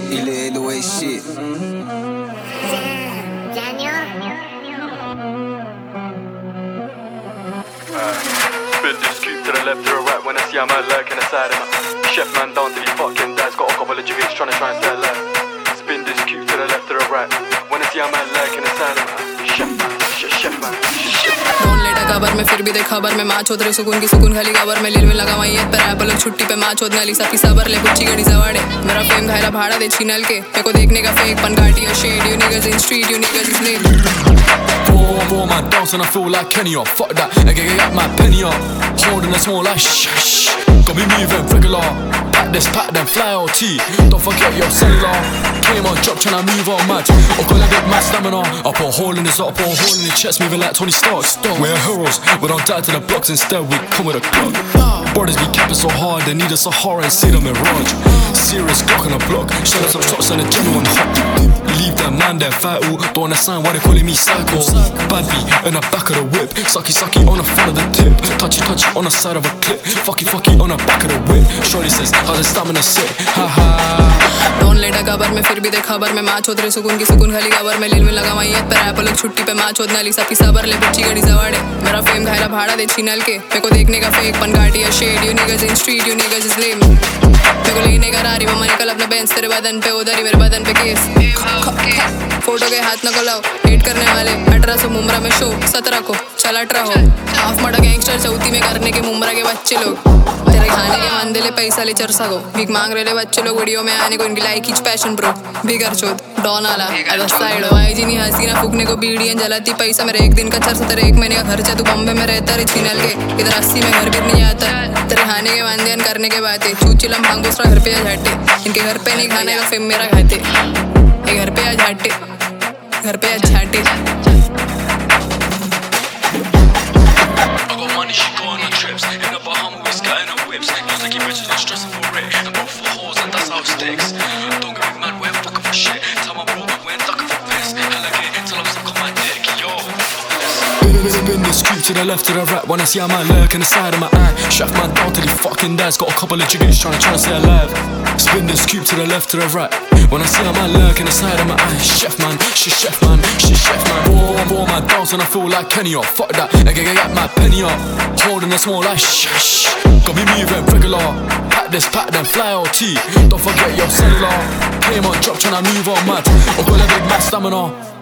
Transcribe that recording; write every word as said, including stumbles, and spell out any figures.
Il est the way shit. Daniel. Spin this cube to the left to the right when I see a man lurking inside him. Chef man down till he fucking dies, got a couple of jiggers trying to try and stay alive. Spin this cube to the left to the right when I see a man lurking inside him. Chef man, chef man, chef man. ढोल लेटा cover में फिर भी देख खबर में माँ चोद रहे सुकून की सुकून खाली कबर में लील में लगा वही पर एप्पल छुट्टी पे माँ चोदने वाली साथी सबर ले कुछ गड़ी सवाड़े मेरा फेम घायला भाड़ा दे छीनल के मेरे को देखने का फेक पन घाटी ya shade you niggas in street you niggas is name Four, four man dance and I feel like Kenny up. Fuck that, I get get my penny up. Holding a small like shh shh. Got me moving regular. Pack this, pack them, fly O T. Don't forget your cellular. Came on drop tryna move on mad. I got a big mad stamina. I put a hole in his up, put a hole in his chest, moving like Tony Stark. We're heroes, we don't die to the blocks. Instead we come with a clock. Brothers be capping so hard, they need a Sahara and see them in Raj. Serious Glock on the block. Shut up some shots and a genuine hot. Leave that man there vital. Don't understand why they calling me psycho. Bad B in the back of the whip. Sucky sucky on the front of the tip. Touchy touchy on the side of a clip. Fucky fucky on the back of the whip. Shorty says, how's the stamina sit? Ha ha. ढोल लेटा cover में फिर भी देख खबर में माँ चोद रहे सुकून की सुकून खाली कबर में लील में लगा वही पर एप्पल छुट्टी पे माँ चोदने वाली साथी सबर ले बच्ची गड़ी सवाड़े मेरा फेम घायला भाड़ा दे छीनल के मेरे को देखने का फेक पन घाटी ya shade you niggas in street you niggas is lame मेरे को लेने का रारी मम्मा निकल अपने बेंच तेरे बदन पे उधर ही मेरे बदन पे केस फोटो के हाथ न खोलाओ हेट करने वाले अठारह सौ मुमरा में शो सत्रह को चल अठारह हो हाफ मर्डर गैंगस्टर चौथी में करने के मुमरा के बच्चे लोग तेरे खाने के मंदिले पैसा ले चरसा को भीख मांग रहे बच्चे लोग वीडियो में आने को इनकी लाइक खींच पैशन प्रो बिगर चोद डॉन आला अदर साइड वाई जी नहीं हसीना फूकने को बीड़ियां जलाती पैसा मेरे एक दिन का चरसा तेरे एक महीने का खर्चा तू बॉम्बे में रहता रे छीनल के इधर अस्सी में घर भी नहीं आता तेरे खाने के वांदेन करने के बातें चूचिलम भांग दूसरा घर पे या झाटे इनके घर पे नहीं खाने का फेम मेरा खाते ये घर पे या झाटे घर पे या झाटे Money, she going on trips. In a Bahama, we skirting on whips. Used to keep bitches not stressing for it. And both for hoes, and that's how it sticks. Don't get me mad, we're fucking for shit. Tell my bro, we ain't ducking for piss. Hella gay, tell him suck on my dick, yo. Spin this scoop to the left, to the right. When I see a man lurking inside of my eye. Chef man down till he fucking dies. Got a couple of jiggers trying to, trying to stay alive. Spin this scoop to the left, to the right. When I see a man lurking inside of my eye. Chef man, she chef man, she chef man. Four, four man dance and I feel like Kenny up. Fuck that, I get get my penny up. Holding a small like shh shh. Got me moving regular. Pack this, pack them, fly O T. Don't forget your cellular. Came on drop tryna move on mad. I got a big mad stamina.